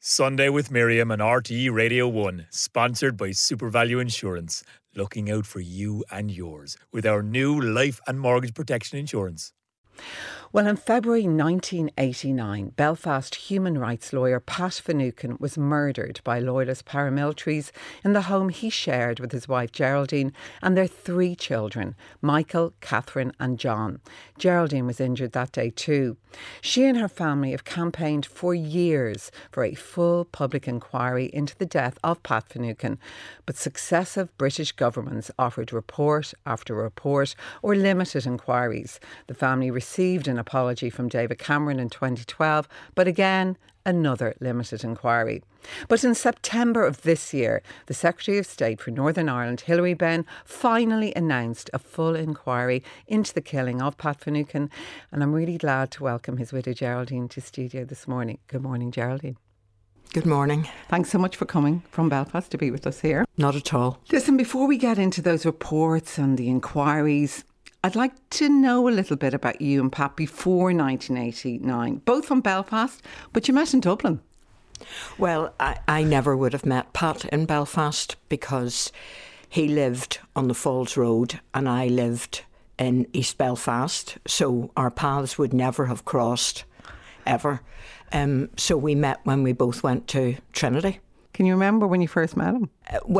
Sunday with Miriam on RTE Radio 1, sponsored by SuperValue Insurance, looking out for you and yours with our new life and mortgage protection insurance. Well, in February 1989, Belfast human rights lawyer Pat Finucane was murdered by loyalist paramilitaries in the home he shared with his wife Geraldine and their 3 children, Michael, Catherine and John. Geraldine was injured that day too. She and her family have campaigned for years for a full public inquiry into the death of Pat Finucane, but successive British governments offered report after report or limited inquiries. The family received an apology from David Cameron in 2012, but again, another limited inquiry. But in September of this year, the Secretary of State for Northern Ireland, Hilary Benn, finally announced a full inquiry into the killing of Pat Finucane, and I'm really glad to welcome his widow Geraldine to studio this morning. Good morning, Geraldine. Good morning. Thanks so much for coming from Belfast to be with us here. Not at all. Listen, before we get into those reports and the inquiries, I'd like to know a little bit about you and Pat before 1989, both from Belfast, but you met in Dublin. Well, I never would have met Pat in Belfast because he lived on the Falls Road and I lived in East Belfast, so our paths would never have crossed, ever. So we met when we both went to Trinity. Can you remember when you first met him?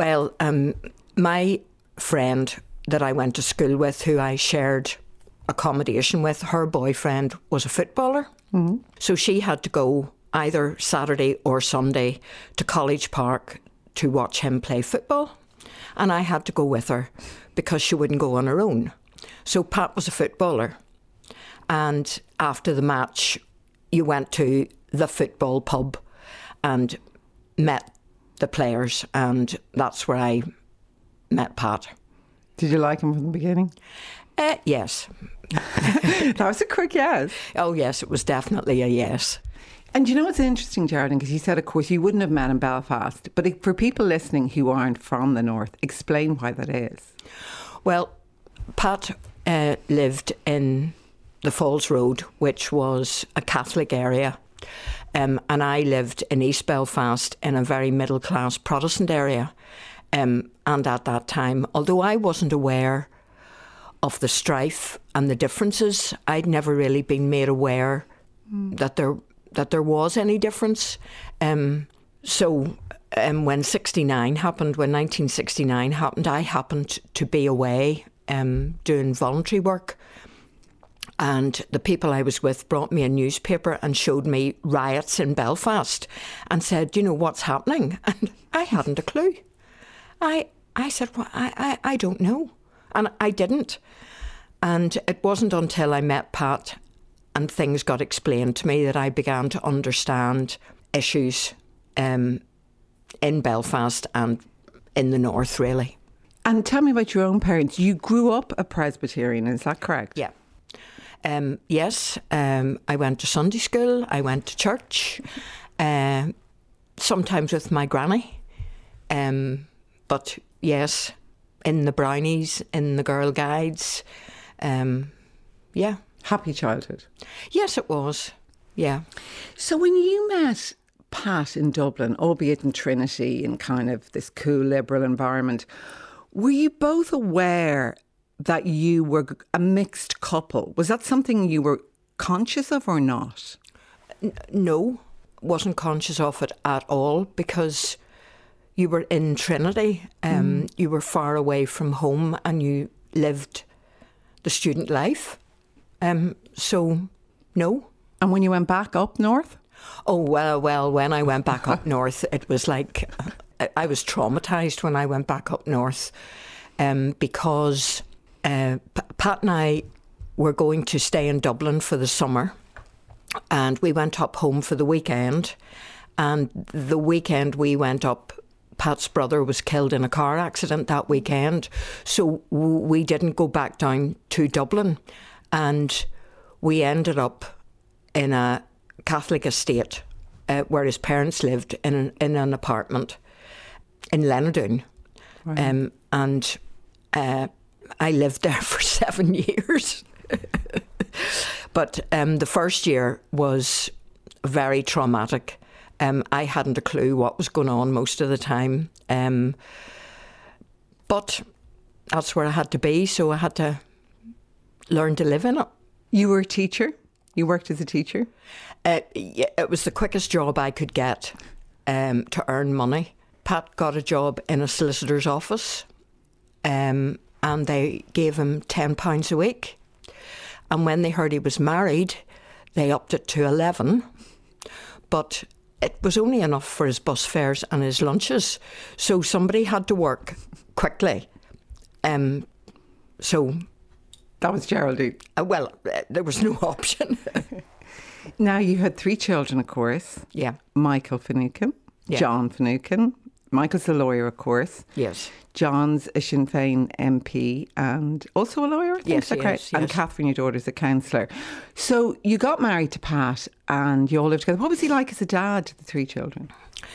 My friend that I went to school with, who I shared accommodation with, her boyfriend was a footballer. Mm-hmm. So she had to go either Saturday or Sunday to College Park to watch him play football. And I had to go with her because she wouldn't go on her own. So Pat was a footballer. And after the match, you went to the football pub and met the players. And that's where I met Pat. Did you like him from the beginning? Yes. That was a quick yes. Oh, yes, it was definitely a yes. And you know what's interesting, Geraldine, because you said, of course, you wouldn't have met in Belfast. But for people listening who aren't from the north, explain why that is. Well, Pat lived in the Falls Road, which was a Catholic area. And I lived in East Belfast in a very middle-class Protestant area. And at that time, although I wasn't aware of the strife and the differences, I'd never really been made aware that there was any difference. So when 1969 happened, I happened to be away doing voluntary work. And the people I was with brought me a newspaper and showed me riots in Belfast and said, "Do you know what's happening?" And I hadn't a clue. I said, well, I don't know. And I didn't. And it wasn't until I met Pat and things got explained to me that I began to understand issues in Belfast and in the north, really. And tell me about your own parents. You grew up a Presbyterian, is that correct? Yeah. Yes. I went to Sunday school. I went to church, sometimes with my granny. But yes, in the brownies, in the Girl Guides, yeah. Happy childhood? Yes, it was, yeah. So when you met Pat in Dublin, albeit in Trinity, in kind of this cool liberal environment, were you both aware that you were a mixed couple? Was that something you were conscious of or not? No, wasn't conscious of it at all because you were in Trinity, you were far away from home and you lived the student life. So, no. And when you went back up north? Oh, well, when I went back up north, it was like, I was traumatised when I went back up north because Pat and I were going to stay in Dublin for the summer and we went up home for the weekend. And the weekend we went up, Pat's brother was killed in a car accident that weekend. So we didn't go back down to Dublin. And we ended up in a Catholic estate where his parents lived in an apartment in Lenadoon. Right. And I lived there for 7 years. But the first year was very traumatic. I hadn't a clue what was going on most of the time. But that's where I had to be, so I had to learn to live in it. You were a teacher? You worked as a teacher? Yeah, it was the quickest job I could get to earn money. Pat got a job in a solicitor's office, and they gave him £10 a week. And when they heard he was married, they upped it to 11. But it was only enough for his bus fares and his lunches. So somebody had to work quickly. So that was Geraldine. Well, there was no option. Now, you had 3 children, of course. Yeah. Michael Finucane, John Finucane. Michael's a lawyer, of course. Yes. John's a Sinn Féin MP and also a lawyer, I think. Yes, yes. And Catherine, your daughter's a councillor. So you got married to Pat and you all lived together. What was he like as a dad to the 3 children?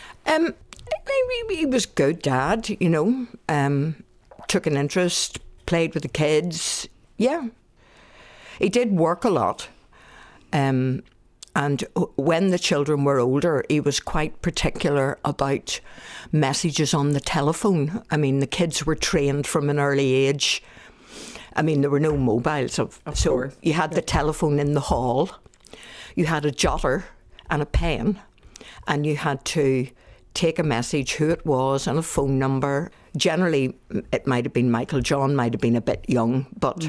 He was good dad, you know. Took an interest, played with the kids. Yeah. He did work a lot. And when the children were older, he was quite particular about messages on the telephone. I mean, the kids were trained from an early age. I mean, there were no mobiles. So course. You had the telephone in the hall. You had a jotter and a pen. And you had to take a message, who it was, and a phone number. Generally, it might have been Michael. John might have been a bit young. But,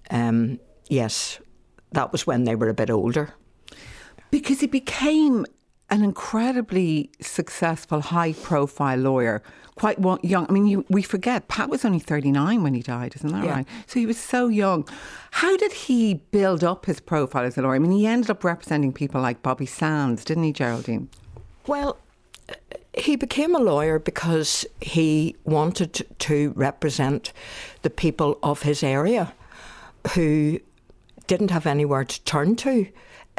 yes, that was when they were a bit older. Because he became an incredibly successful, high-profile lawyer, quite young. I mean, we forget, Pat was only 39 when he died, isn't that right? So he was so young. How did he build up his profile as a lawyer? I mean, he ended up representing people like Bobby Sands, didn't he, Geraldine? Well, he became a lawyer because he wanted to represent the people of his area who didn't have anywhere to turn to.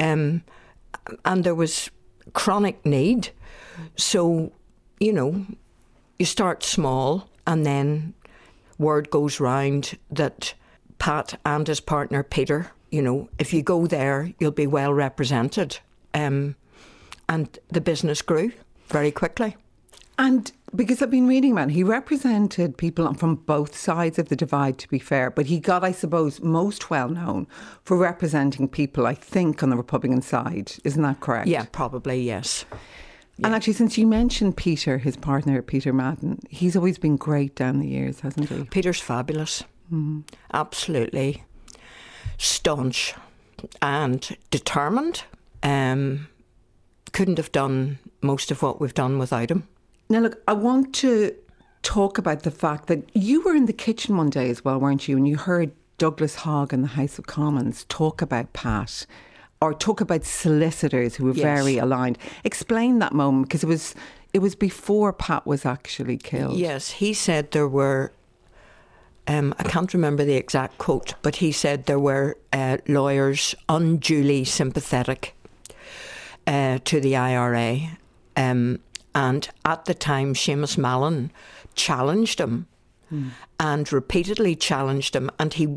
And there was chronic need. So, you know, you start small and then word goes round that Pat and his partner Peter, you know, if you go there, you'll be well represented. And the business grew very quickly. And because I've been reading about it, he represented people from both sides of the divide, to be fair, but he got, I suppose, most well known for representing people, I think, on the Republican side. Isn't that correct? Yeah, probably, yes. Yeah. And actually, since you mentioned Peter, his partner, Peter Madden, he's always been great down the years, hasn't he? Peter's fabulous. Mm-hmm. Absolutely staunch and determined. Couldn't have done most of what we've done without him. Now, look, I want to talk about the fact that you were in the kitchen one day as well, weren't you? And you heard Douglas Hogg in the House of Commons talk about Pat, or talk about solicitors who were very aligned. Explain that moment, because it was before Pat was actually killed. Yes, he said there were, I can't remember the exact quote, but he said there were lawyers unduly sympathetic to the IRA. And at the time, Seamus Mallon challenged him and repeatedly challenged him. And he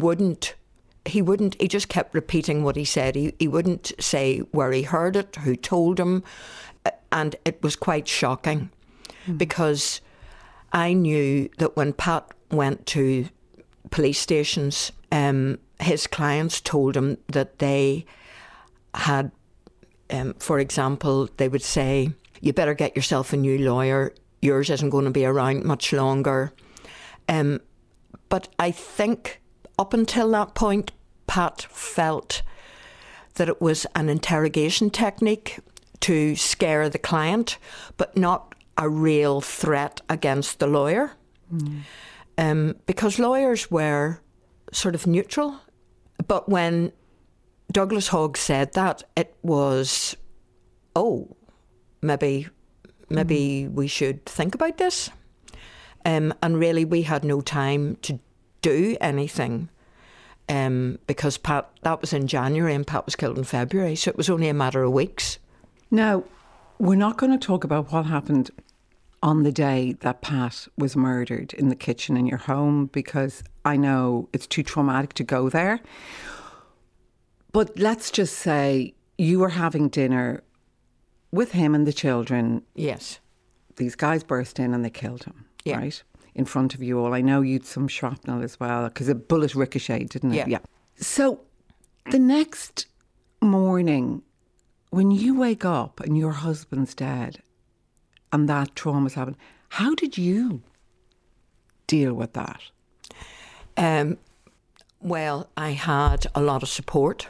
just kept repeating what he said. He wouldn't say where he heard it, who told him. And it was quite shocking because I knew that when Pat went to police stations, his clients told him that they had, for example, they would say, you better get yourself a new lawyer. Yours isn't going to be around much longer. But I think up until that point, Pat felt that it was an interrogation technique to scare the client, but not a real threat against the lawyer. Because lawyers were sort of neutral. But when Douglas Hogg said that, it was, maybe we should think about this. And really, we had no time to do anything because Pat, that was in January and Pat was killed in February. So it was only a matter of weeks. Now, we're not going to talk about what happened on the day that Pat was murdered in the kitchen in your home, because I know it's too traumatic to go there. But let's just say you were having dinner with him and the children, Yes. these guys burst in and they killed him, Yeah. right? In front of you all. I know you'd some shrapnel as well because a bullet ricocheted, didn't it? Yeah. So the next morning, when you wake up and your husband's dead and that trauma's happened, how did you deal with that? Well, I had a lot of support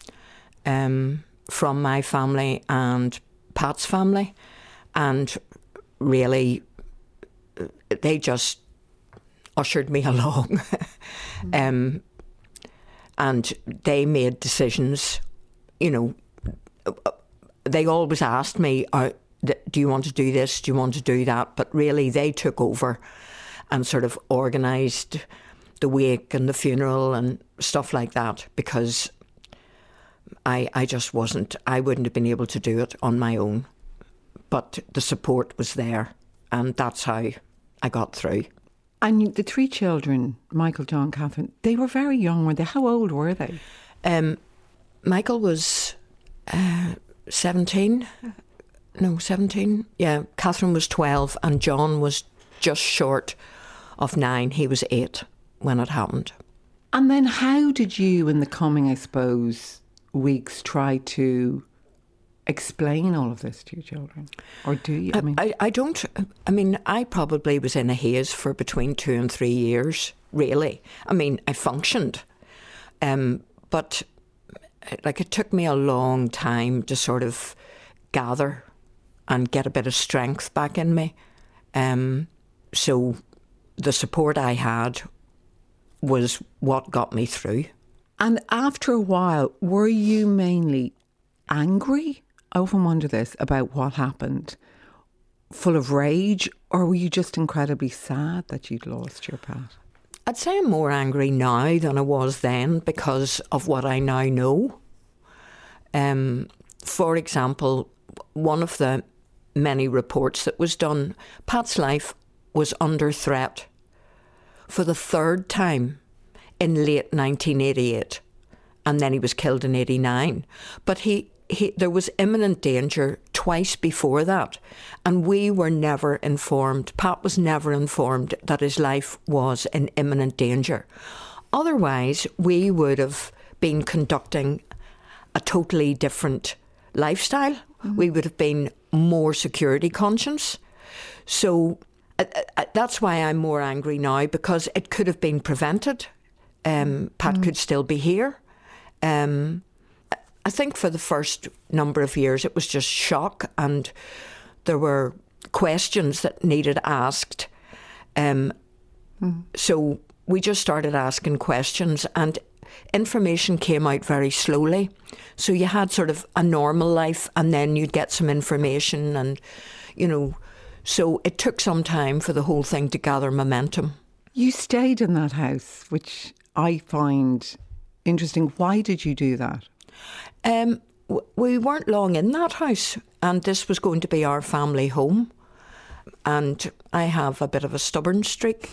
from my family and Pat's family, and really they just ushered me along. And they made decisions, you know. They always asked me, do you want to do this, do you want to do that? But really they took over and sort of organised the wake and the funeral and stuff like that, because I just wasn't, I wouldn't have been able to do it on my own. But the support was there, and that's how I got through. And the three children, Michael, John, Catherine, they were very young, weren't they? How old were they? Michael was 17. No, 17. Yeah, Catherine was 12 and John was just short of 9. He was 8 when it happened. And then how did you, in the coming, I suppose, weeks, try to explain all of this to your children? Or do you? I probably was in a haze for between 2 and 3 years, really. I mean, I functioned. But like, it took me a long time to sort of gather and get a bit of strength back in me. So the support I had was what got me through. And after a while, were you mainly angry? I often wonder this about what happened. Full of rage, or were you just incredibly sad that you'd lost your Pat? I'd say I'm more angry now than I was then because of what I now know. For example, one of the many reports that was done, Pat's life was under threat for the third time in late 1988, and then he was killed in 89. But there was imminent danger twice before that, and we were never informed. Pat was never informed that his life was in imminent danger. Otherwise, we would have been conducting a totally different lifestyle. Mm-hmm. We would have been more security conscious. So that's why I'm more angry now, because it could have been prevented. Pat could still be here. I think for the first number of years it was just shock, and there were questions that needed asked. So we just started asking questions, and information came out very slowly. So you had sort of a normal life, and then you'd get some information, and, you know, so it took some time for the whole thing to gather momentum. You stayed in that house, which I find interesting. Why did you do that? We weren't long in that house, and this was going to be our family home. And I have a bit of a stubborn streak.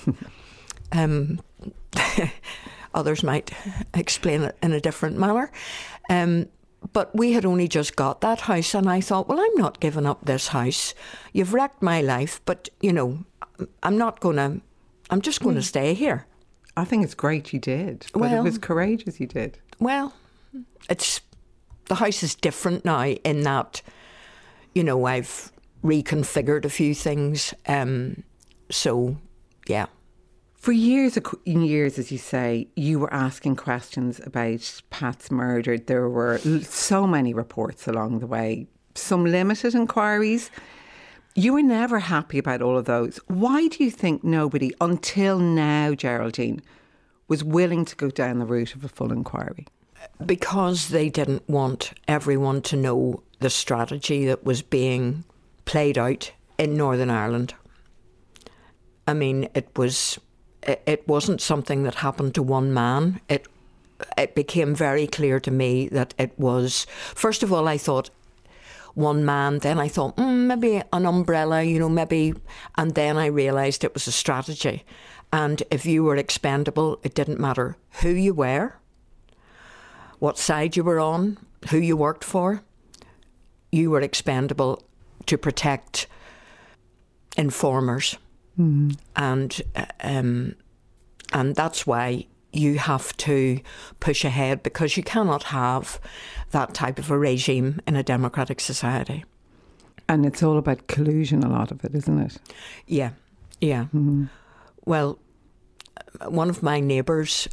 Others might explain it in a different manner. But we had only just got that house, and I thought, well, I'm not giving up this house. You've wrecked my life, but, you know, I'm just going to stay here. I think it's great you did, but it was courageous you did. Well, the house is different now in that, you know, I've reconfigured a few things. So, yeah. For years and years, as you say, you were asking questions about Pat's murder. There were so many reports along the way, some limited inquiries. You were never happy about all of those. Why do you think nobody, until now, Geraldine, was willing to go down the route of a full inquiry? Because they didn't want everyone to know the strategy that was being played out in Northern Ireland. I mean, it wasn't something that happened to one man. It became very clear to me that it was, first of all, I thought one man, then I thought maybe an umbrella, you know, maybe, and then I realised it was a strategy. And if you were expendable, it didn't matter who you were, what side you were on, who you worked for. you were expendable to protect informers. And that's why you have to push ahead, because you cannot have that type of a regime in a democratic society. And it's all about collusion, a lot of it, isn't it? Yeah. Well, one of my neighbours,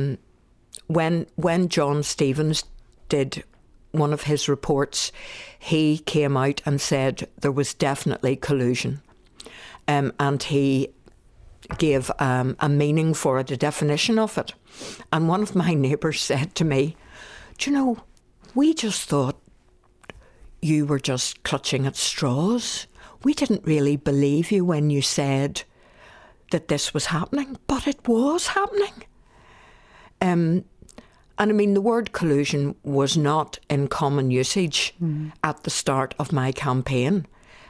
when John Stevens did one of his reports, he came out and said there was definitely collusion. And he gave a meaning for it, a definition of it. And one of my neighbours said to me, "Do you know, we just thought you were just clutching at straws. We didn't really believe you when you said that this was happening, but it was happening." And I mean, the word collusion was not in common usage at the start of my campaign,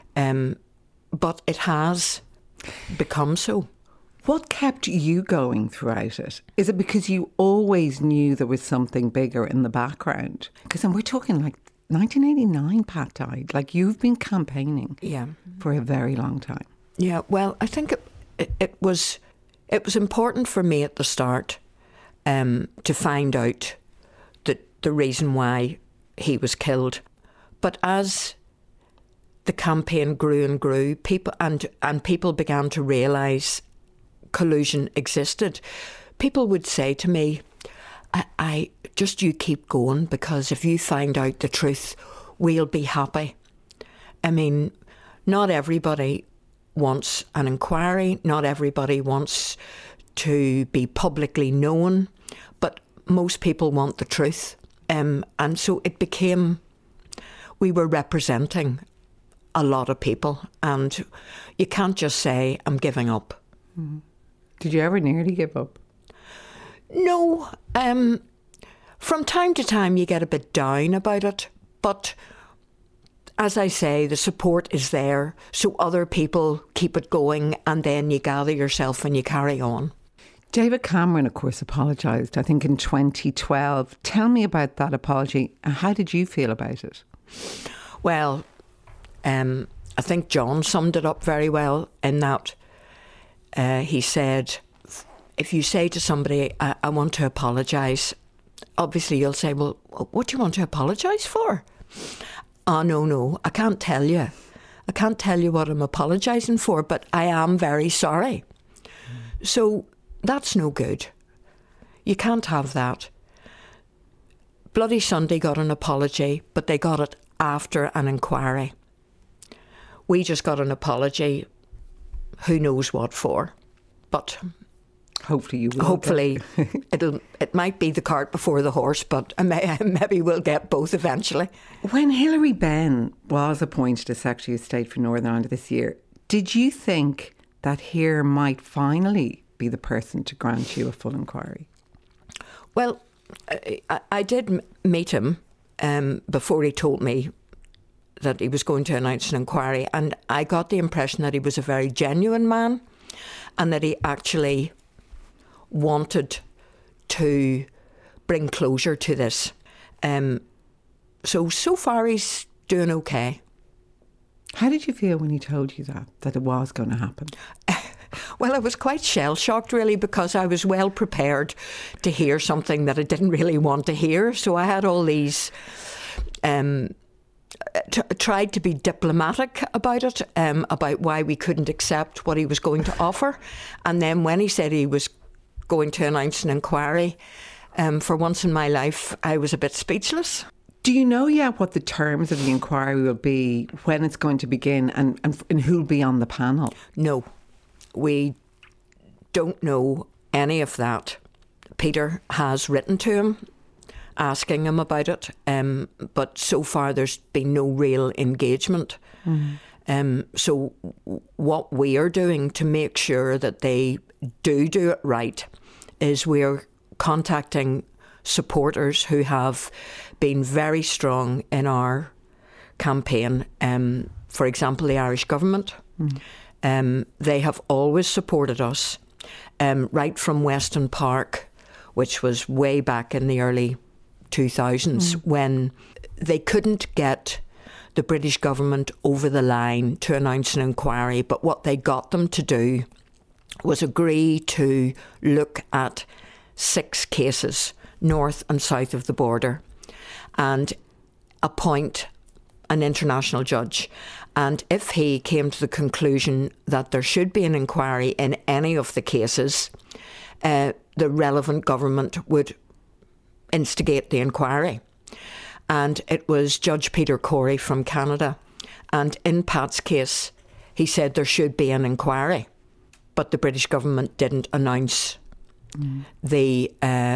but it has become so. What kept you going throughout it? Is it because you always knew there was something bigger in the background? Because we're talking like 1989, Pat died. Like, you've been campaigning for a very long time. Yeah, well, I think it was important for me at the start to find out the reason why he was killed. But as the campaign grew and grew, people began to realise collusion existed. People would say to me, I just, you keep going, because if you find out the truth, we'll be happy. I mean, not everybody wants an inquiry, not everybody wants to be publicly known, but most people want the truth. And so it became, we were representing a lot of people, and you can't just say, I'm giving up. Did you ever nearly give up? No. From time to time you get a bit down about it, but as I say, the support is there, so other people keep it going, and then you gather yourself and you carry on. David Cameron, of course, apologised, I think, in 2012. Tell me about that apology. How did you feel about it? Well, I think John summed it up very well in that he said, if you say to somebody, I want to apologise, obviously you'll say, well, what do you want to apologise for? Oh, no, I can't tell you. I can't tell you what I'm apologising for, but I am very sorry. So that's no good. You can't have that. Bloody Sunday got an apology, but they got it after an inquiry. We just got an apology, who knows what for. But hopefully you will. Hopefully it might be the cart before the horse, but maybe we'll get both eventually. When Hilary Benn was appointed as Secretary of State for Northern Ireland this year, did you think that here might finally be the person to grant you a full inquiry? Well, I did meet him before he told me that he was going to announce an inquiry, and I got the impression that he was a very genuine man and that he actually wanted to bring closure to this. So far he's doing okay. How did you feel when he told you that it was going to happen? Well, I was quite shell-shocked, really, because I was well prepared to hear something that I didn't really want to hear. So I had all these... tried to be diplomatic about it, about why we couldn't accept what he was going to offer. And then when he said he was going to announce an inquiry, for once in my life, I was a bit speechless. Do you know yet what the terms of the inquiry will be, when it's going to begin, and who'll be on the panel? No, we don't know any of that. Peter has written to him, asking him about it, but so far there's been no real engagement. So what we are doing to make sure that they do it right is we're contacting supporters who have been very strong in our campaign. For example, the Irish government. They have always supported us, right from Weston Park, which was way back in the early 2000s, when they couldn't get the British government over the line to announce an inquiry, but what they got them to do was agree to look at 6 cases north and south of the border and appoint an international judge. And if he came to the conclusion that there should be an inquiry in any of the cases, the relevant government would instigate the inquiry. And it was Judge Peter Corey from Canada. And in Pat's case, he said there should be an inquiry, but the British government didn't announce the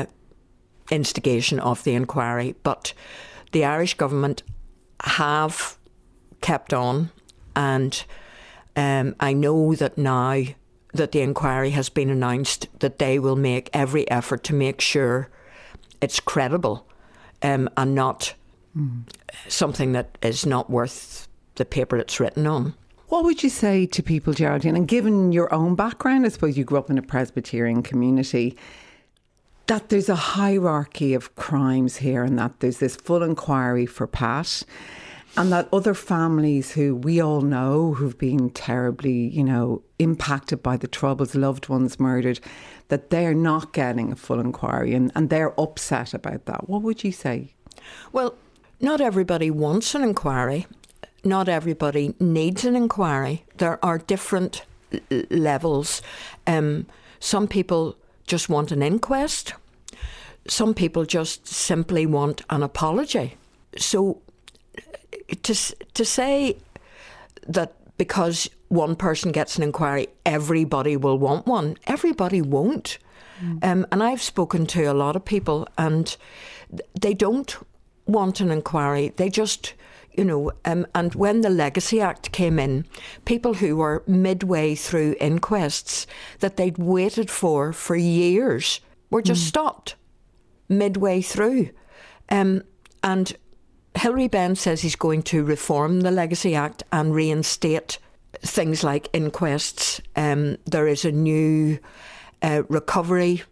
instigation of the inquiry. But the Irish government have kept on, and I know that now that the inquiry has been announced, that they will make every effort to make sure it's credible and not something that is not worth the paper it's written on. What would you say to people, Geraldine, and given your own background, I suppose you grew up in a Presbyterian community, that there's a hierarchy of crimes here and that there's this full inquiry for Pat, and that other families who we all know who've been terribly, impacted by the Troubles, loved ones murdered, that they're not getting a full inquiry and they're upset about that. What would you say? Well, not everybody wants an inquiry. Not everybody needs an inquiry. There are different levels. Some people just want an inquest. Some people just simply want an apology. So to say that because one person gets an inquiry, everybody will want one, everybody won't. And I've spoken to a lot of people and they don't want an inquiry. They just, and when the Legacy Act came in, people who were midway through inquests that they'd waited for years were just stopped midway through. And Hilary Benn says he's going to reform the Legacy Act and reinstate things like inquests. There is a new recovery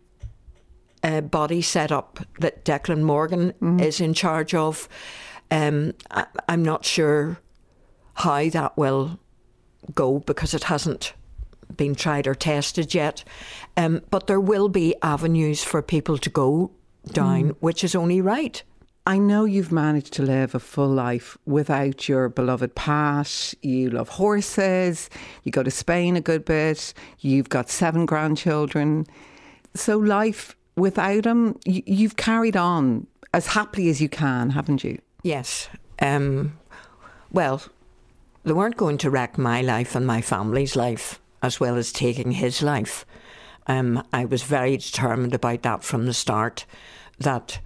body set up that Declan Morgan is in charge of. I'm not sure how that will go because it hasn't been tried or tested yet. But there will be avenues for people to go down, which is only right. I know you've managed to live a full life without your beloved Pat. You love horses. You go to Spain a good bit. You've got 7 grandchildren. So life without him, you've carried on as happily as you can, haven't you? Yes. Well, they weren't going to wreck my life and my family's life as well as taking his life. I was very determined about that from the start, that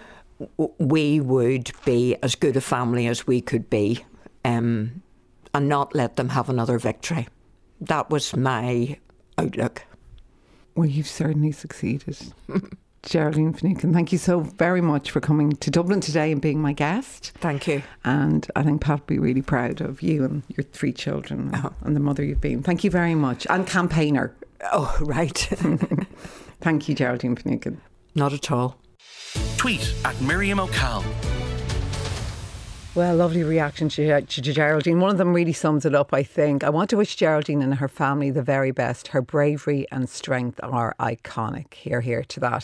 we would be as good a family as we could be and not let them have another victory. That was my outlook. Well, you've certainly succeeded. Geraldine Finucane, thank you so very much for coming to Dublin today and being my guest. Thank you. And I think Pat will be really proud of you and your 3 children and the mother you've been. Thank you very much. And campaigner. Oh, right. Thank you, Geraldine Finucane. Not at all. Tweet at Miriam O'Callaghan. Well, lovely reaction to Geraldine. One of them really sums it up, I think. I want to wish Geraldine and her family the very best. Her bravery and strength are iconic. Hear to that.